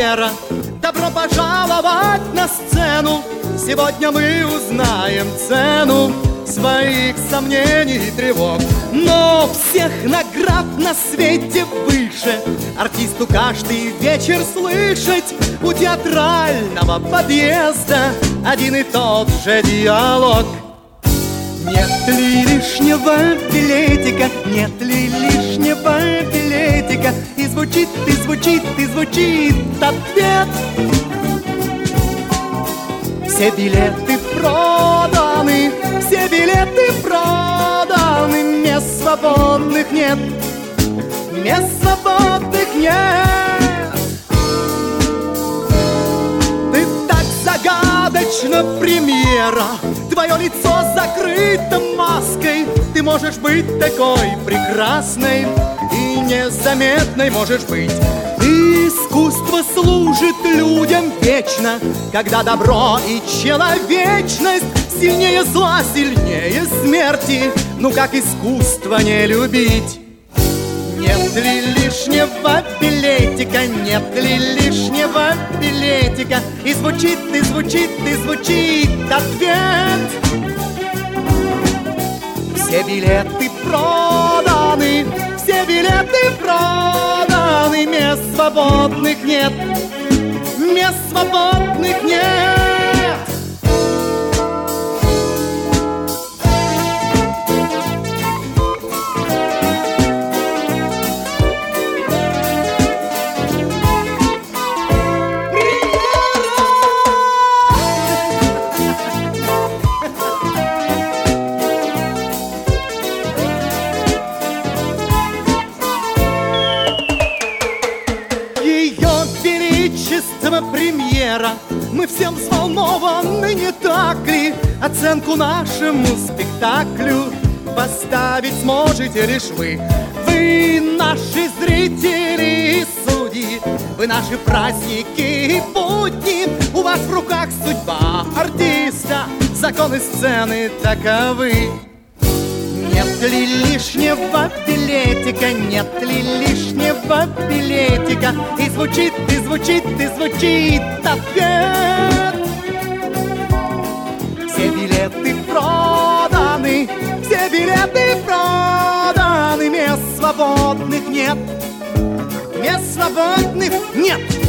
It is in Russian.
премьера. Добро пожаловать на сцену. Сегодня мы узнаем цену своих сомнений и тревог. Но всех наград на свете выше артисту каждый вечер слышать у театрального подъезда один и тот же диалог. Нет ли лишнего билетика, нет ли лишнего билетика? И звучит, и звучит, и звучит ответ. Все билеты проданы, все билеты проданы, мест свободных нет, мест свободных нет. Ты так загадочна, премьера, твое лицо закрыто маской. Ты можешь быть такой прекрасной и незаметной можешь быть. Искусство служит людям вечно, когда добро и человечность сильнее зла, сильнее смерти. Ну как искусство не любить? Нет ли лишнего билетика, нет ли лишнего билетика? И звучит, и звучит, и звучит ответ. Все билеты проданы, все билеты проданы, мест свободных нет, мест свободных нет. Премьера, мы всем взволнованы, не так ли? Оценку нашему спектаклю поставить сможете лишь вы. Вы наши зрители и судьи, вы наши праздники и будни. У вас в руках судьба артиста, законы сцены таковы. Нет ли лишнего билетика, нет ли лишнего билетика? И звучит, и звучит, и звучит ответ. Все билеты проданы, все билеты проданы, мест свободных нет, мест свободных нет.